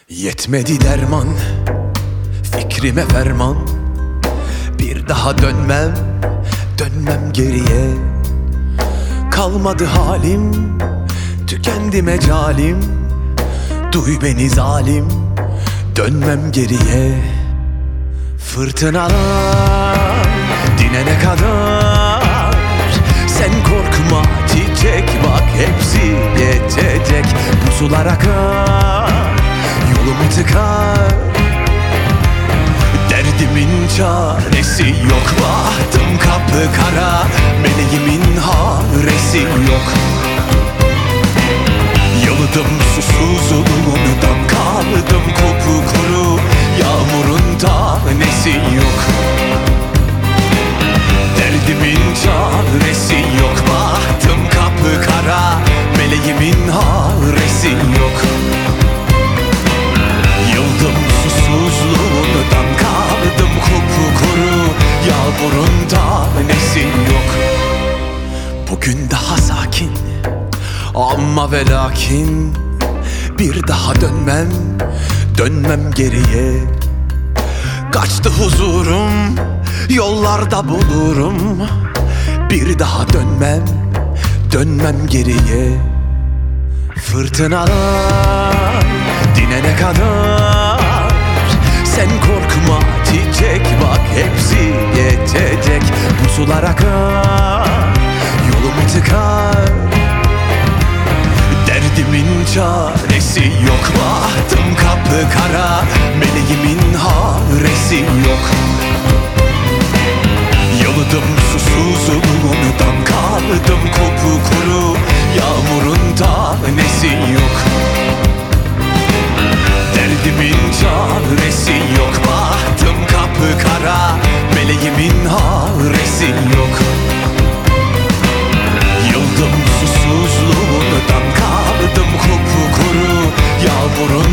Yetmedi derman, fikrime ferman. Bir daha dönmem, dönmem geriye. Kalmadı halim, tükendi mecalim. Duy beni zalim, dönmem geriye. Fırtınalar dinene kadar sen korkma çiçek, bak hepsi geçecek. Bu sular akar, yolumu tıkar. Derdimin çaresi yok, bahtım kapkara. Meleğimin haresi yok. Yalıdım susuzluğundan, kaldım kupkuru. Yağmurun tanesi yok. Derdimin çaresi yok, bahtım kapkara. Meleğimin haresi yok. Yıldım susuzluğundan, kaldım kupkuru. Yağmurun tanesi yok. Bugün daha sakin ama ve lakin bir daha dönmem, dönmem geriye. Kaçtı huzurum, yollarda bulurum. Bir daha dönmem, dönmem geriye. Fırtınalar dinene kadar sen korkma çiçek, bak hepsi geçecek. Bu sular akar, yolumu tıkar. Derdimin çaresi yok, bahtım kapkara. Meleğimin haresi yok. Yalıdım susuzluğundan, kaldım kupkuru. Yağmurun tanesi yok. Derdimin çaresi yok, bahtım kapkara. Meleğimin haresi yok. Yıldım susuzluğundan, kaldım kupkuru. Yağmurun